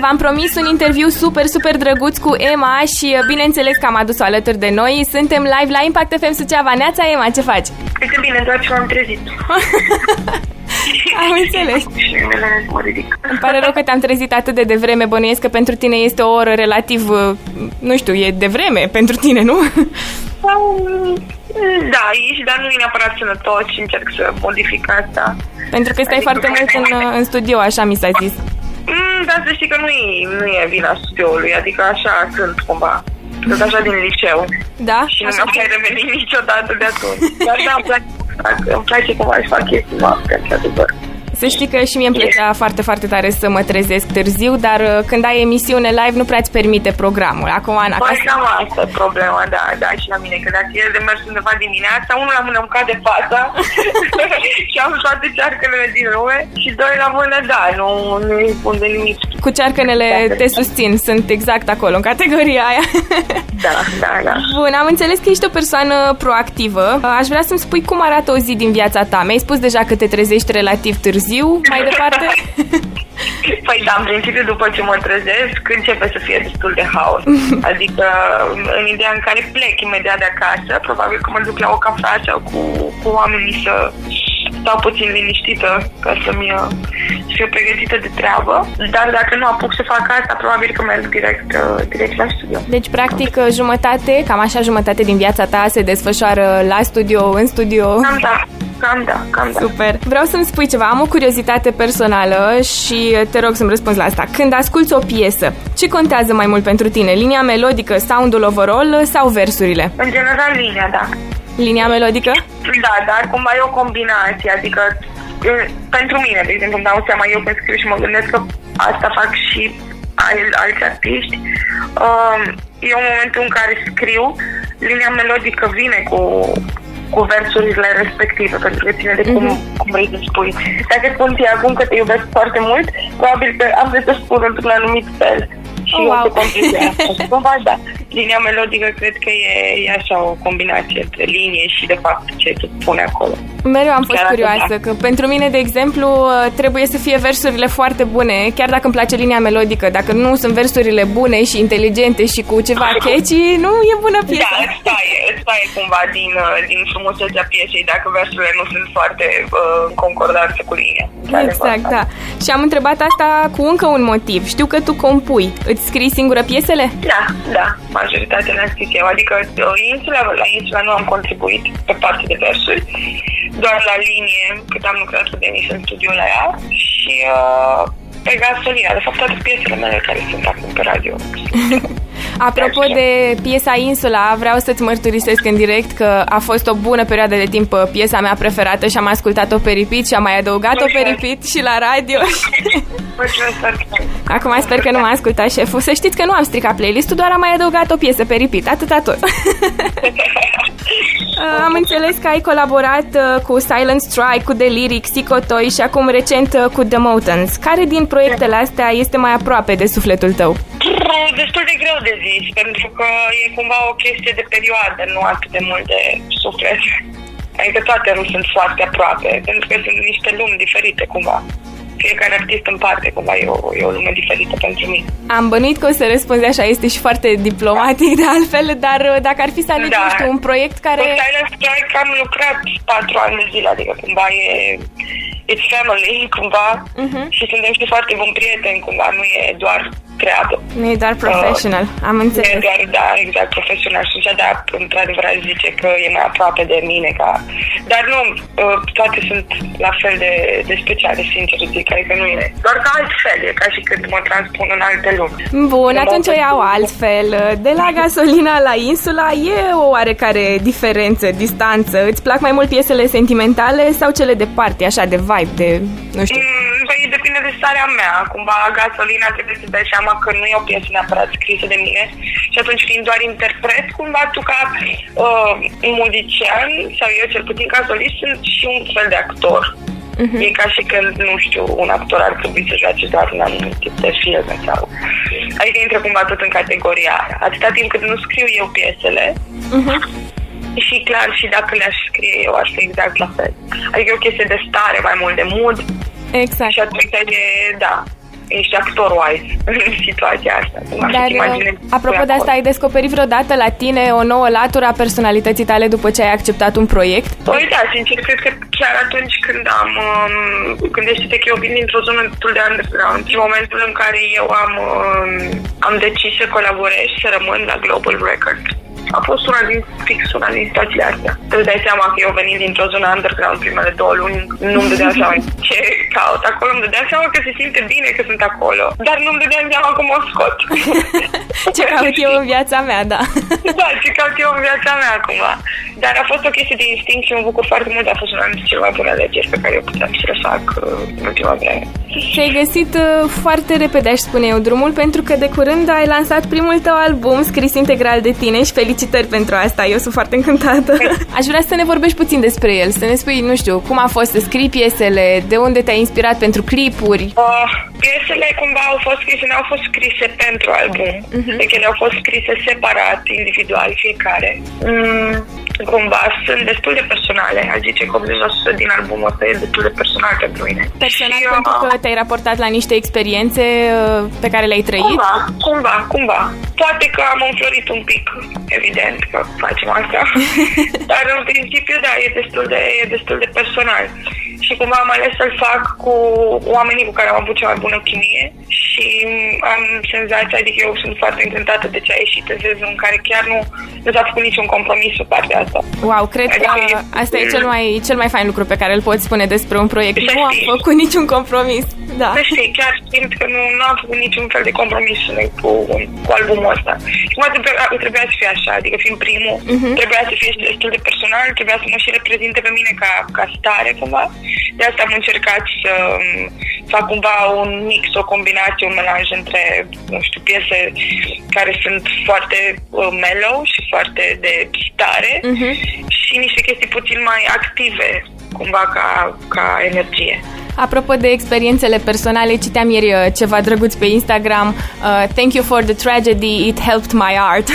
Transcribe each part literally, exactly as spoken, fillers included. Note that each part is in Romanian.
v-am promis un interviu super, super drăguț cu Emma și bineînțeles că am adus-o alături de noi. Suntem live la Impact F M Suceava. Neața, Emma, ce faci? Câte bine, doar ce m-am trezit. Am înțeles. Îmi pare rău că te-am trezit atât de devreme. Bănuiesc că pentru tine este o oră relativ, nu știu, e devreme pentru tine, nu? Da, ești, dar nu e neapărat sănătos și încerc să modific asta. Pentru că stai adică foarte mult în, în studio, așa mi s-a zis. Mm, dar să știi că nu e, nu e vina studioului, adică așa sunt cumva. Sunt așa din liceu. Da? Și nu mi-am mai revenit niciodată de atunci. Dar da, îmi place, îmi place cumva să fac chestii noastre, într-adevăr. Să știi că și mie îmi plăcea yes. foarte, foarte tare să mă trezesc târziu, dar când ai emisiune live nu prea-ți permite programul. Acum, Ana, Băi, cam asta e problema, da, da, și la mine, că dacă e de mers undeva dimineața, unul la mână îmi cade fața și am toate cearcănele din lume și doi la mână, da, nu, nu îi pun de nimic. Cu cearcănele te susțin, sunt exact acolo, în categoria aia. Da, da, da. Bun, am înțeles că ești o persoană proactivă. Aș vrea să-mi spui cum arată o zi din viața ta. Mi-ai spus deja că te trezești relativ târziu, mai departe? Păi da, în principiu după ce mă trezesc începe să fie destul de haos. Adică în ideea în care plec imediat de acasă, probabil că mă duc la o cafea sau cu, cu oamenii să stau puțin liniștită ca să-mi să fiu pregătită de treabă. Dar dacă nu apuc să fac asta, probabil că merg direct, direct la studio. Deci, practic, jumătate, cam așa jumătate din viața ta se desfășoară la studio, în studio. Cam da. Cam da, cam da. Super. Vreau să-mi spui ceva, am o curiozitate personală și te rog să-mi răspunzi la asta. Când asculți o piesă, ce contează mai mult pentru tine? Linia melodică, sound-ul overall sau versurile? În general, linia, da. Linia melodică? Da, dar cumva e o combinație, adică pentru mine, de exemplu, îmi dau seama eu când scriu și mă gândesc că asta fac și alți artiști. E un moment în care scriu, linia melodică vine cu cu versurile respective, pentru că ține de cum, mm-hmm. cum vrei să spui. Dacă spun ție acum că te iubesc foarte mult, probabil că am de să spun într-un anumit fel. Și oh, wow. o să continue. Cumva, da. Linia melodică cred că e, e așa o combinație între linie și de fapt ce se pune acolo. Mereu am fost chiar curioasă, că pentru mine, de exemplu, trebuie să fie versurile foarte bune, chiar dacă îmi place linia melodică. Dacă nu sunt versurile bune și inteligente și cu ceva catchy, nu e bună piesa. Da, îți taie, îți taie cumva din, din frumusețea piesei dacă versurile nu sunt foarte uh, în concordanță cu linia. Exact, da. Și am întrebat asta cu încă un motiv. Știu că tu compui. Îți scrii singură piesele? Da, da. Majoritatea le-am scris eu. Adică insula, la insula nu am contribuit pe partea de versuri, doar la linie, cât am lucrat cu Denis în studiu la ea și uh, pe gasolina. De fapt, toate piesele mele care sunt acum pe radio. Apropo de piesa Insula, vreau să-ți mărturisesc în direct că a fost o bună perioadă de timp piesa mea preferată și am ascultat-o pe repeat și am mai adăugat-o pe repeat și la radio. Acum sper că nu m-a ascultat șeful. Să știți că nu am stricat playlist-ul, doar am mai adăugat o piesă pe repeat, atâta tot. Am înțeles că ai colaborat cu Silent Strike, cu The Lyrics, Sicotoi și acum recent cu The Mountains. Care din proiectele astea este mai aproape de sufletul tău? Destul de greu de zis, pentru că e cumva o chestie de perioadă, nu atât de mult de suflet. Adică toate nu sunt foarte aproape, pentru că sunt niște lumi diferite cumva. Fiecare artist în parte, cumva, e o, e o lume diferită pentru mine. Am bănuit că o să răspunzi așa, este și foarte diplomatic de altfel, dar dacă ar fi să alegi, da, nu știu, un proiect care... Cu Silent Strike am lucrat patru ani de zile, adică cumva e... It's family, cumva, uh-huh. și suntem și foarte buni prieteni, cumva, nu e doar treabă. Nu e doar professional, uh, am înțeles. Nu e doar, da, exact, profesional. Și de într-adevăr, aș zice că e mai aproape de mine, ca... Dar nu, uh, toate sunt la fel de, de speciale, sincer zic, adică nu e. Doar că altfel, e ca și când mă transpun în alte lumi. Bun, atunci o iau altfel. De la Gasolina la Insula e o oarecare diferență, distanță. Îți plac mai mult piesele sentimentale sau cele de party, așa, de vibe, de, nu știu? Mm, păi depinde de starea mea. Cumva Gasolina trebuie să dai seama că nu e o piesă neapărat scrisă de mine și atunci fiind doar interpret, cumva tu ca uh, muzician sau eu cel puțin ca solist sunt și un fel de actor. Uh-huh. E ca și când, nu știu, un actor ar trebui să joace doar un anumit tip de filme sau... Adică intră cumva tot în categoria aia. Atâta timp cât nu scriu eu piesele, uh-huh. și clar și dacă le-aș scrie eu aș fi exact la fel. Adică e o chestie de stare, mai mult de mood. Exact. Și atunci e, da, ești actor wise în situația asta. Dar, apropo de asta, ai descoperit vreodată la tine o nouă latură a personalității tale după ce ai acceptat un proiect? Păi da, sincer, cred că chiar atunci când am, um, gândește-te că eu vin dintr-o zonă destul de underground și în momentul în care eu am, um, am decis să colaborez, să rămân la Global Records, a fost una din, fix una din situațiile astea. Îți dai seama că eu venit dintr-o zonă underground primele două luni, nu-mi dădeam seama ce caut acolo, îmi dădeam seama că se simte bine că sunt acolo, dar nu-mi dădeam seama cum o scot. Ce caut eu în viața mea, da. Da, ce caut eu în viața mea acum. Dar a fost o chestie de instinct și mă bucur foarte mult, a fost una dintre cele mai bune alegeri pe care eu puteam să le fac uh, în ultima vreme. Ți-ai găsit uh, foarte repede, aș spune eu, drumul, pentru că de curând ai lansat primul tău album scris integral de tine și felicitări pentru asta, eu sunt foarte încântată. Aș vrea să ne vorbești puțin despre el, să ne spui, nu știu, cum a fost să scrii piesele, de unde te-ai inspirat pentru clipuri? Uh, piesele cumva au fost scrise, nu au fost scrise pentru album, uh-huh. Deci ele au fost scrise separat, individual, fiecare. Mm, cumva sunt destul de personale, aș zice că optzeci la sută din albumul ăsta e destul de personal pentru mine. Personal și, pentru că te-ai raportat la niște experiențe pe care le-ai trăit? Cumva, cumva, cumva. Poate că am înflorit un pic, evident că facem asta, dar în principiu, da, e destul de, e destul de personal. Și cumva am ales să-l fac cu oamenii cu care am avut cea mai bună chimie și am senzația, adică eu sunt foarte încântată de ce a ieșit în sensul în care chiar nu, nu s-a făcut niciun compromis pe partea asta. Wow, cred adică că e... asta e cel mai, cel mai fain lucru pe care îl poți spune despre un proiect. Să nu știi. Am făcut niciun compromis. Da. Să știi, chiar simt că nu, nu am făcut niciun fel de compromis cu, cu albumul ăsta. Și cum trebuia, trebuia să fie așa, adică fiind primul, uh-huh. trebuia să fie destul de personal, trebuia să mă și reprezinte pe mine ca, ca stare, cumva. De asta am încercat să fac cumva un mix, o combinație, un melanj între, nu știu, piese care sunt foarte uh, mellow și foarte de stare uh-huh. și niște chestii puțin mai active, cumva ca, ca energie. Apropo de experiențele personale, citeam ieri ceva drăguț pe Instagram. uh, Thank you for the tragedy, it helped my art.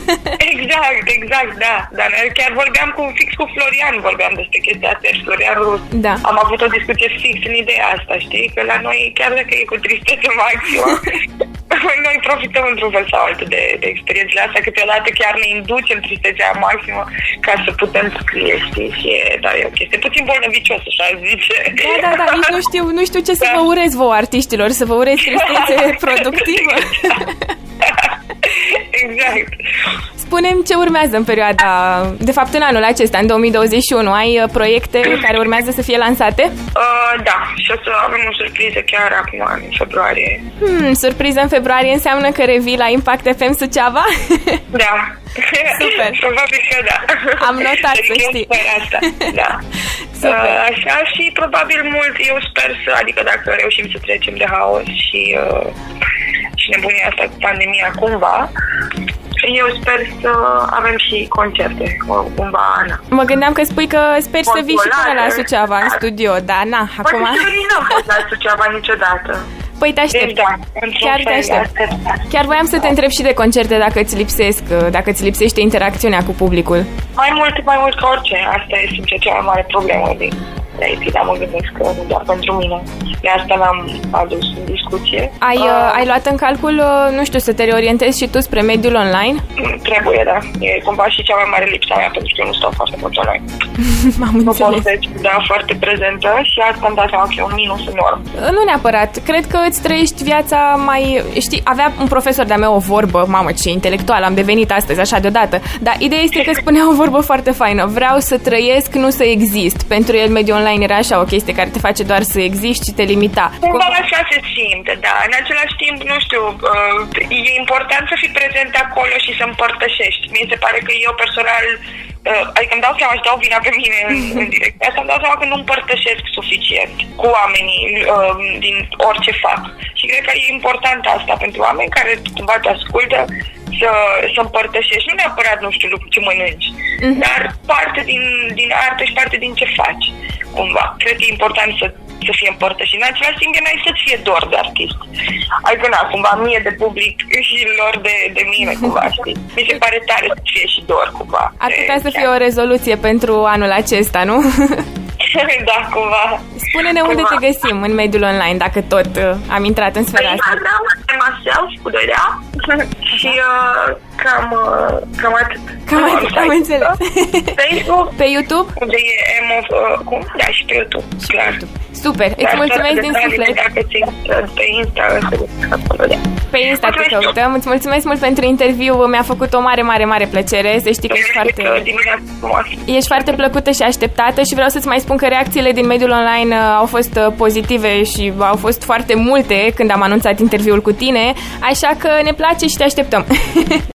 Exact, exact, da. Dar chiar vorbeam cu, fix cu Florian, vorbeam despre chestia asta, Florian Rus. Da. Am avut o discuție fix în ideea asta, știi? Că la noi, chiar dacă e cu tristețe maximă, noi profităm într-un fel sau altul de, de experiențele astea, câteodată chiar ne inducem tristețea maximă ca să putem scrie, știi? Și e, da, e o chestie puțin bolnăvicios, așa zice. Da, da, da, nici nu știu, nu știu ce să da. vă urez vouă, artiștilor, să vă urez tristețe productivă. Exact. Spune-mi ce urmează în perioada, de fapt în anul acesta, în două mii douăzeci și unu, ai proiecte care urmează să fie lansate? Uh, da, și o să avem o surpriză chiar acum, în februarie. Hmm, surpriză în februarie înseamnă că revii la Impact F M Suceava? Da. Super. Probabil că da. Am notat, să știi. Asta. Da. Uh, așa și probabil mult, eu sper să, adică dacă reușim să trecem de haos și, uh, și nebunia asta cu pandemia cumva, eu sper să avem și concerte, cumva, Ana. Mă gândeam că spui că speri să vii și până la Suceava, în studio, dar na, acum... Păi nu am fost la Suceava niciodată. Păi te aștept. Deci, da, chiar te aștept. Chiar voiam să te întreb și de concerte dacă îți lipsesc, dacă îți lipsește interacțiunea cu publicul. Mai mult, mai mult ca orice. Asta e, sincer, cea mai mare problemă din aici, dar mă gândesc că nu doar pentru mine. De asta l-am adus în discuție. Ai, uh, ai luat în calcul, nu știu, să te reorientezi și tu spre mediul online? Trebuie, da. E cumva și cea mai mare lipsa mea, pentru că eu nu stau foarte mult online. M-am nu înțeles. pot să da foarte prezentă și asta îmi dă seama că e un minus enorm. Nu neapărat. Cred că îți trăiești viața mai... Știi, avea un profesor de-a meu o vorbă, mamă, ce intelectual am devenit astăzi, așa deodată. Dar ideea este că spunea o vorbă foarte faină. Vreau să trăiesc, nu să exist. Pentru el mediul online era așa o chestie care te face doar să existi și te limita. Cumva așa se simte, da. În același timp, nu știu, uh, e important să fii prezent acolo și să împărtășești. Mi se pare că eu personal, uh, adică îmi dau seama și dau vina pe mine în, în direcția asta, îmi dau seama că nu împărtășesc suficient cu oamenii uh, din orice fac. Și cred că e important asta pentru oameni care cumva te ascultă, să, să împărtășești, nu neapărat, nu știu, lucru ce mănânci, mm-hmm. dar parte din, din artă și parte din ce faci, cumva. Cred că e important să, să fie împărtășit. În același timp, e mai să-ți fie dor de artist. Adică, na, cumva, mie de public și lor de, de mine, cumva, știi? Mi se pare tare să fie și dor, cumva. Ar putea să fie o rezoluție pentru anul acesta, nu? Da, cumva. Spune-ne unde te găsim în mediul online, dacă tot uh, am intrat în sfera asta. Instagram, myself, cu doi de A. Și uh, cam, uh, cam atât. Cam atât, am înțeles. Facebook. Pe YouTube? Unde e M of, uh, cum? Da, și pe YouTube, și clar. pe YouTube. Super, îți mulțumesc din suflet. Dacă ți pe Insta, acolo, da. Pe Insta te căutăm. Îți mulțumesc mult pentru interviu. Mi-a făcut o mare, mare, mare plăcere. Să știi că ești foarte... Ești foarte plăcută și așteptată și vreau să-ți mai spun că reacțiile din mediul online au fost pozitive și au fost foarte multe când am anunțat interviul cu tine, așa că ne place și te așteptăm.